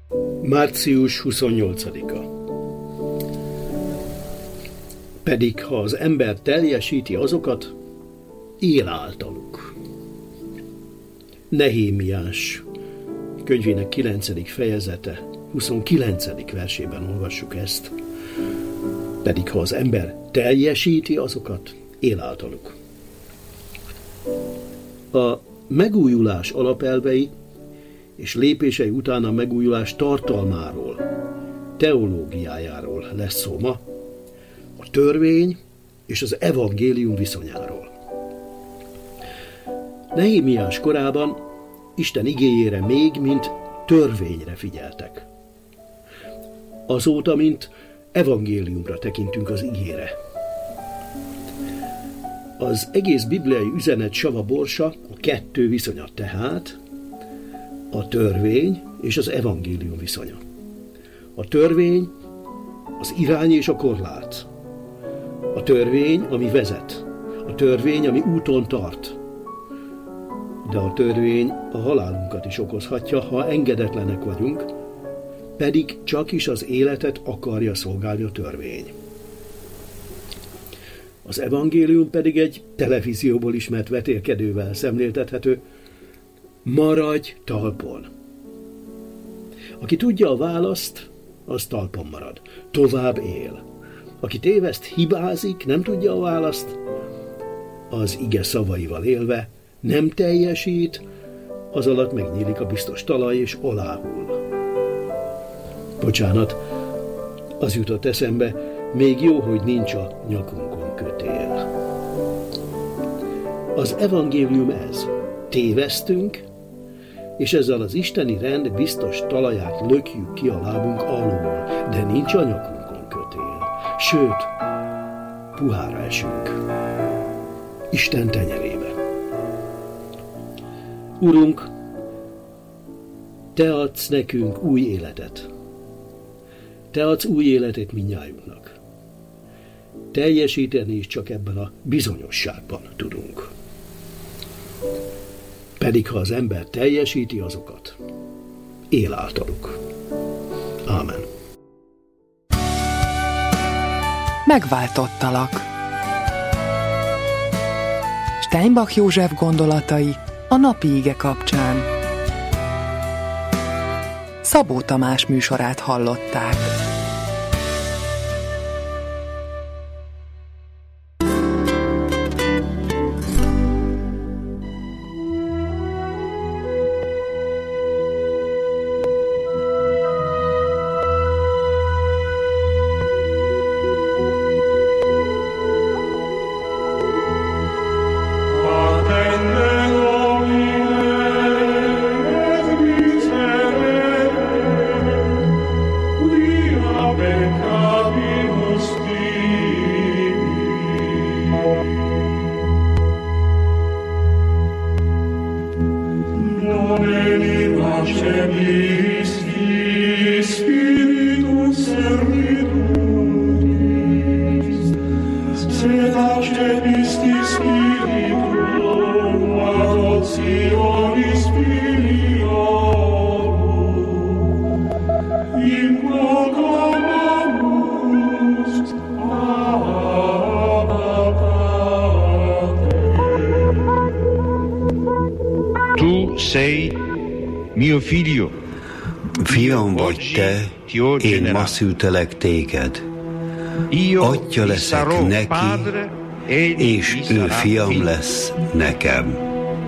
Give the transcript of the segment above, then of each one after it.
Március 28-a. Pedig ha az ember teljesíti azokat, él általuk. Nehémiás könyvének 9. fejezete, 29. versében olvassuk ezt. Pedig ha az ember teljesíti azokat, él általuk. A megújulás alapelvei és lépései után a megújulás tartalmáról, teológiájáról lesz szó ma, a törvény és az evangélium viszonyáról. Nehémiás korában Isten igéjére még, mint törvényre figyeltek. Azóta, mint evangéliumra tekintünk az igére. Az egész bibliai üzenet sava borsa, a kettő viszonya tehát, a törvény és az evangélium viszonya. A törvény az irány és a korlát. A törvény, ami vezet. A törvény, ami úton tart. De a törvény a halálunkat is okozhatja, ha engedetlenek vagyunk, pedig csak is az életet akarja szolgálni a törvény. Az evangélium pedig egy televízióból ismert vetélkedővel szemléltethető: maradj talpon. Aki tudja a választ, az talpon marad, tovább él. Aki téveszt, hibázik, nem tudja a választ, az ige szavaival élve nem teljesít, az alatt megnyílik a biztos talaj és aláhull. Bocsánat, az jutott eszembe, még jó, hogy nincs a nyakunkon kötél. Az evangélium ez. Tévesztünk, és ezzel az isteni rend biztos talaját lökjük ki a lábunk alól, de nincs a nyakunkon kötél. Sőt, puhára esünk. Isten tenyerébe. Urunk, Te adsz nekünk új életet. Te adsz új életet mindnyájunknak. Teljesíteni is csak ebben a bizonyosságban tudunk. Pedig ha az ember teljesíti azokat, él általuk. Ámen. Megváltottalak. Steinbach József gondolatai a napi ige kapcsán. Szabó Tamás műsorát hallották. Fiam vagy te, én ma szültelek téged. Atya leszek neki, és ő fiam lesz nekem.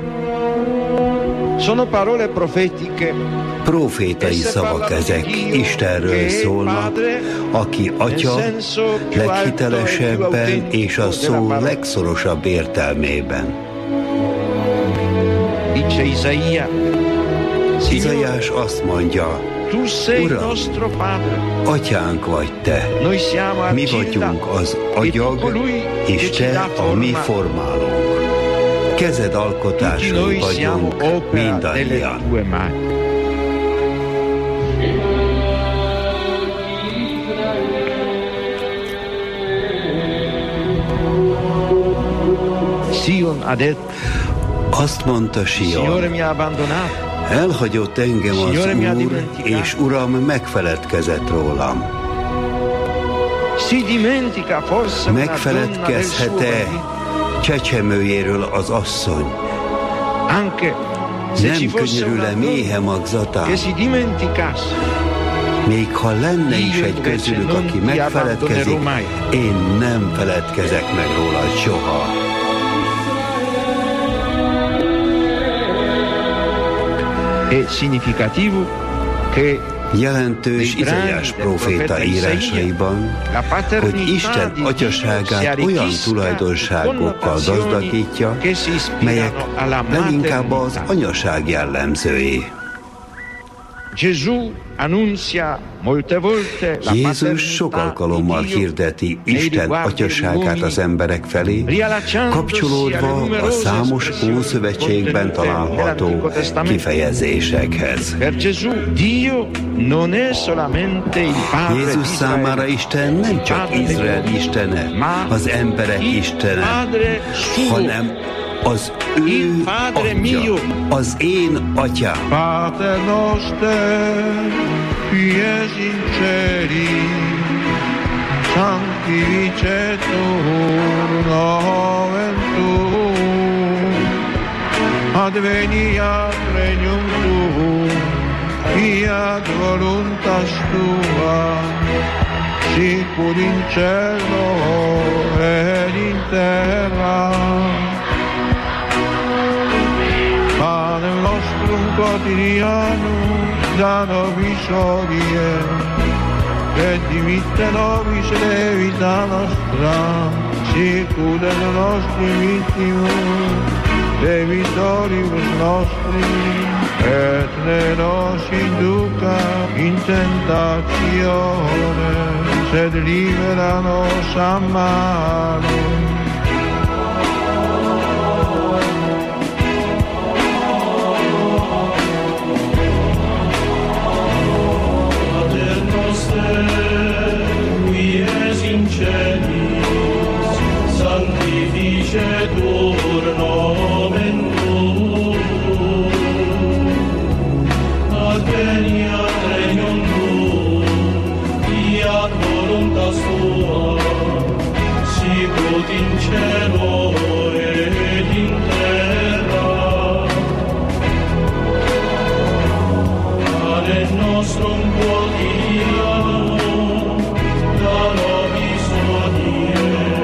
Profétai szavak ezek, Istenről szólnak, aki atya leghitelesebben és a szó legszorosabb értelmében. Izaiás azt mondja: Uram, atyánk vagy te, mi vagyunk az agyag, és te a mi formálónk. Kezed alkotásai vagyunk mindannyian. Azt mondta Sion: Elhagyott engem az Úr, és Uram megfeledkezett rólam. Megfeledkezhet-e csecsemőjéről az asszony? Nem könyörül-e méhe magzatán? Még ha lenne is egy közülük, aki megfeledkezik, én nem feledkezek meg róla soha. Jelentős Izaiás próféta írásaiban, hogy Isten atyaságát olyan tulajdonságokkal gazdagítja, melyek leginkább az anyaság jellemzői. Jézus sok alkalommal hirdeti Isten atyaságát az emberek felé, kapcsolódva a számos Ószövetségben található kifejezésekhez. Jézus számára Isten nem csak Izrael istene, az emberek istene, hanem az ő atya, az én atyám. Pater noster, qui es in celis, sanctificetur nomen tuum, adveniat regnum tuum, fiat voluntas tua, sicut in cielo et in terra. Panem nostrum quotidianum da nobis hodie, et dimitte nobis debita nostra, sicut et nostri vittimus debitoribus nostri, et ne nos induca in tentatione, sed libera nos a malo. Sanctificetur nomen tuum, adveniat regnum tuum, fiat voluntas tua, sicut in cielo et in terra. Panem nostrum quotidianum da nobis hodie,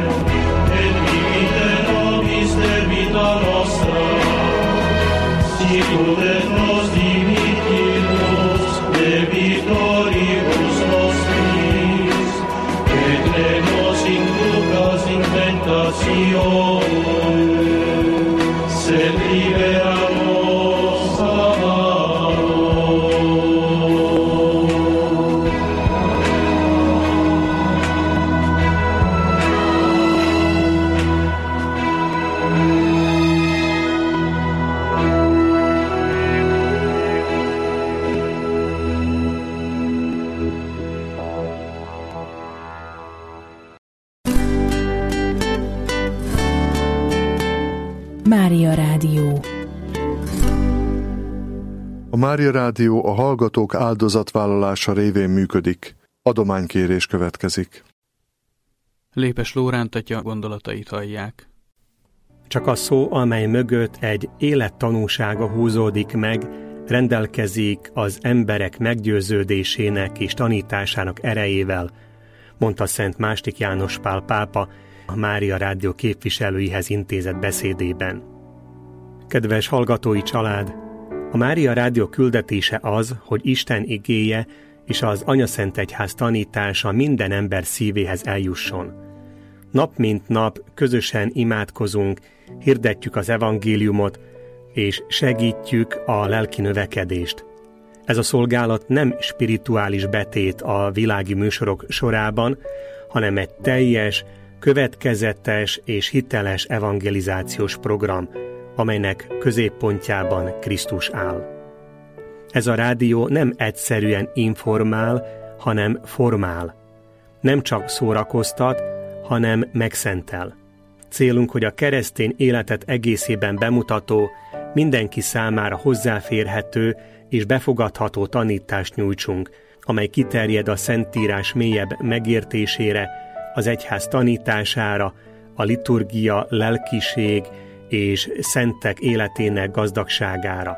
debita nostra, sicut et nos dimittimus debitoribus nostris, et ne nos inducas in tentatione, sed libera nos a malo. Mária Rádió. A Mária Rádió a hallgatók áldozatvállalása révén működik. Adománykérés következik. Lépes Lóránt atya gondolatait hallják. Csak a szó, amely mögött egy élettanúsága húzódik meg, rendelkezik az emberek meggyőződésének és tanításának erejével, mondta Szent II. János Pál pápa a Mária Rádió képviselőihez intézett beszédében. Kedves hallgatói család! A Mária Rádió küldetése az, hogy Isten igéje és az Anyaszentegyház tanítása minden ember szívéhez eljusson. Nap mint nap közösen imádkozunk, hirdetjük az evangéliumot, és segítjük a lelki növekedést. Ez a szolgálat nem spirituális betét a világi műsorok sorában, hanem egy teljes, következetes és hiteles evangelizációs program, amelynek középpontjában Krisztus áll. Ez a rádió nem egyszerűen informál, hanem formál. Nem csak szórakoztat, hanem megszentel. Célunk, hogy a keresztény életet egészében bemutató, mindenki számára hozzáférhető és befogadható tanítást nyújtsunk, amely kiterjed a Szentírás mélyebb megértésére, az egyház tanítására, a liturgia, lelkiség és szentek életének gazdagságára.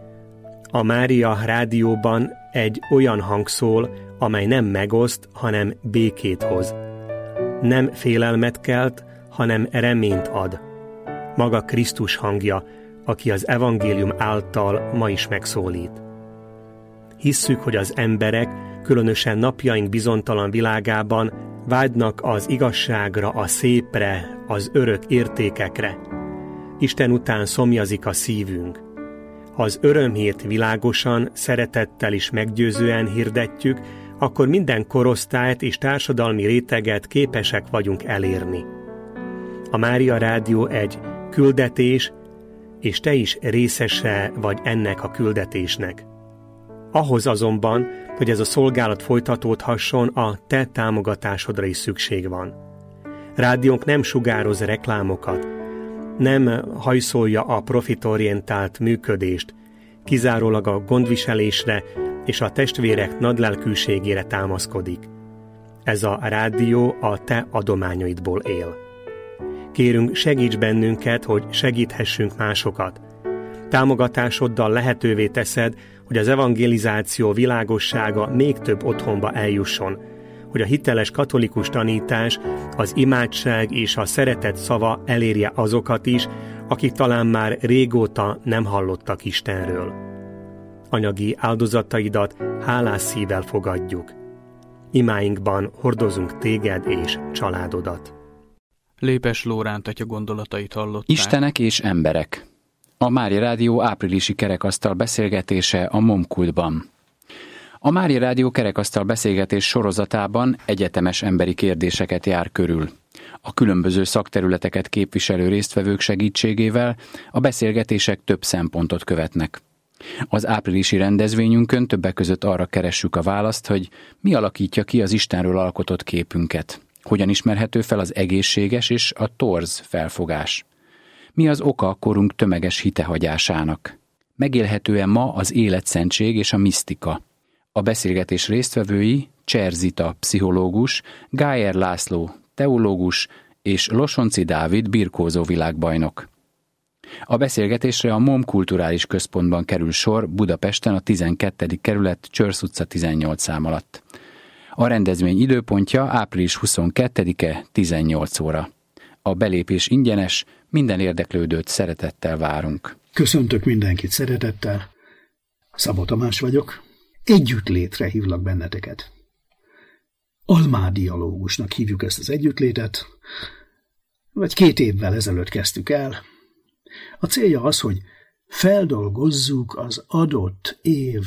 A Mária rádióban egy olyan hang szól, amely nem megoszt, hanem békét hoz. Nem félelmet kelt, hanem reményt ad. Maga Krisztus hangja, aki az evangélium által ma is megszólít. Hisszük, hogy az emberek, különösen napjaink bizonytalan világában vágynak az igazságra, a szépre, az örök értékekre. Isten után szomjazik a szívünk. Ha az örömhírt világosan, szeretettel és meggyőzően hirdetjük, akkor minden korosztályt és társadalmi réteget képesek vagyunk elérni. A Mária Rádió egy küldetés, és te is részese vagy ennek a küldetésnek. Ahhoz azonban, hogy ez a szolgálat folytatódhasson, a te támogatásodra is szükség van. Rádiónk nem sugároz reklámokat, nem hajszolja a profitorientált működést, kizárólag a gondviselésre és a testvérek nagylelkűségére támaszkodik. Ez a rádió a te adományaidból él. Kérünk, segíts bennünket, hogy segíthessünk másokat. Támogatásoddal lehetővé teszed, hogy az evangelizáció világossága még több otthonba eljusson, hogy a hiteles katolikus tanítás, az imádság és a szeretet szava elérje azokat is, akik talán már régóta nem hallottak Istenről. Anyagi áldozataidat hálás szívvel fogadjuk. Imáinkban hordozunk téged és családodat. Lépes Lóránt atya gondolatait hallották. Istenek és emberek. A Mária Rádió áprilisi kerekasztal beszélgetése a Momkultban. A Mária Rádió kerekasztal beszélgetés sorozatában egyetemes emberi kérdéseket jár körül. A különböző szakterületeket képviselő résztvevők segítségével a beszélgetések több szempontot követnek. Az áprilisi rendezvényünkön többek között arra keressük a választ, hogy mi alakítja ki az Istenről alkotott képünket. Hogyan ismerhető fel az egészséges és a torz felfogás? Mi az oka a korunk tömeges hitehagyásának? Megélhető-e ma az életszentség és a misztika? A beszélgetés résztvevői Cser Zita pszichológus, Gájer László teológus és Losonci Dávid birkózó világbajnok. A beszélgetésre a MOM Kulturális Központban kerül sor Budapesten a 12. kerület Csörsz utca 18 szám alatt. A rendezvény időpontja április 22-e 18 óra. A belépés ingyenes, minden érdeklődőt szeretettel várunk. Köszöntök mindenkit szeretettel. Szabó Tamás vagyok. Együttlétre hívlak benneteket. Almádialógusnak hívjuk ezt az együttlétet, vagy 2 évvel ezelőtt kezdtük el. A célja az, hogy feldolgozzuk az adott év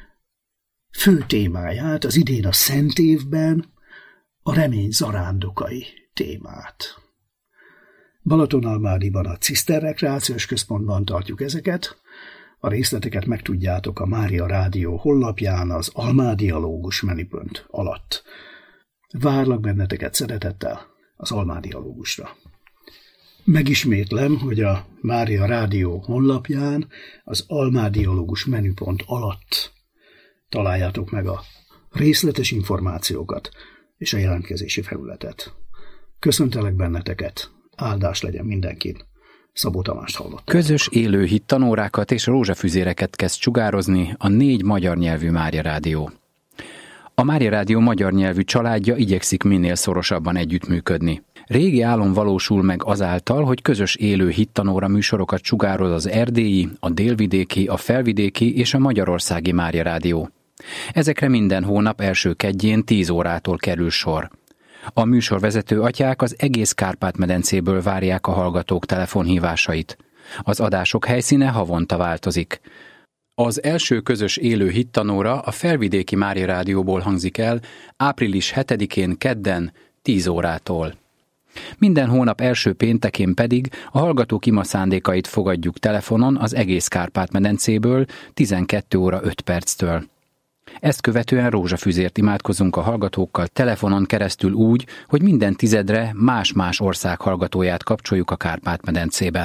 fő témáját, az idén a Szent évben a remény zarándokai témát. Balatonalmádiban a Ciszter Rekreációs Központban tartjuk ezeket. A részleteket megtudjátok a Mária Rádió honlapján az Almádialógus menüpont alatt. Várlak benneteket szeretettel az Almádialógusra. Megismétlem, hogy a Mária Rádió honlapján az Almádialógus menüpont alatt találjátok meg a részletes információkat és a jelentkezési felületet. Köszöntelek benneteket, áldás legyen mindenkin. Szabó Tamást hallottam. Közös élő hit tanórákat és rózsafüzéreket kezd sugározni a 4 magyar nyelvű Mária Rádió. A Mária Rádió magyar nyelvű családja igyekszik minél szorosabban együttműködni. Régi álom valósul meg azáltal, hogy közös élő hittanóra műsorokat sugároz az erdélyi, a délvidéki, a felvidéki és a magyarországi Mária Rádió. Ezekre minden hónap első kedjén 10 órától kerül sor. A műsorvezető atyák az egész Kárpát-medencéből várják a hallgatók telefonhívásait. Az adások helyszíne havonta változik. Az első közös élő hittanóra a felvidéki Mária Rádióból hangzik el április 7-én kedden 10 órától. Minden hónap első péntekén pedig a hallgatók ima szándékait fogadjuk telefonon az egész Kárpát-medencéből 12 óra 5 perctől. Ezt követően rózsafüzért imádkozunk a hallgatókkal telefonon keresztül úgy, hogy minden tizedre más-más ország hallgatóját kapcsoljuk a Kárpát-medencében.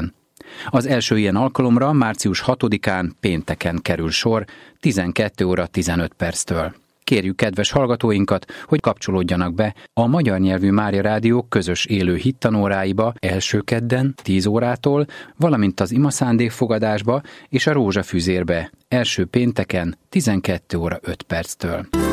Az első ilyen alkalomra március 6-án pénteken kerül sor 12 óra 15 perctől. Kérjük kedves hallgatóinkat, hogy kapcsolódjanak be a magyar nyelvű Mária Rádió közös élő hittanóráiba első kedden 10 órától, valamint az imaszándékfogadásba és a rózsafüzérbe első pénteken 12 óra 5 perctől.